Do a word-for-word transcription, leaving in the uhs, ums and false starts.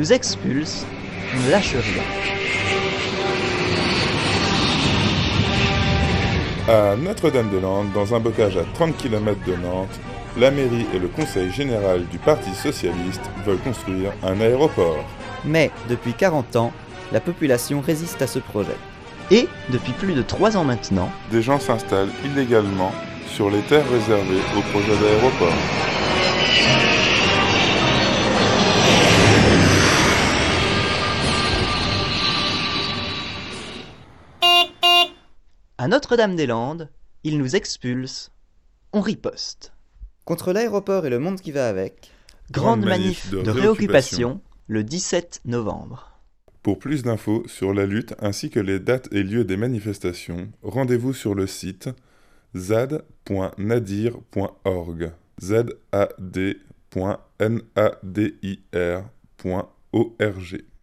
nous expulse, on ne lâche rien. À Notre-Dame-des-Landes, dans un bocage à trente kilomètres de Nantes, la mairie et le conseil général du Parti socialiste veulent construire un aéroport. Mais depuis quarante ans, la population résiste à ce projet. Et, depuis plus de trois ans maintenant, des gens s'installent illégalement sur les terres réservées au projet d'aéroport. à Notre-Dame-des-Landes, ils nous expulsent, on riposte. Contre l'aéroport et le monde qui va avec, Grande manif de réoccupation le dix-sept novembre. Pour plus d'infos sur la lutte ainsi que les dates et lieux des manifestations, rendez-vous sur le site zad point nadir point org, zad point nadir point org.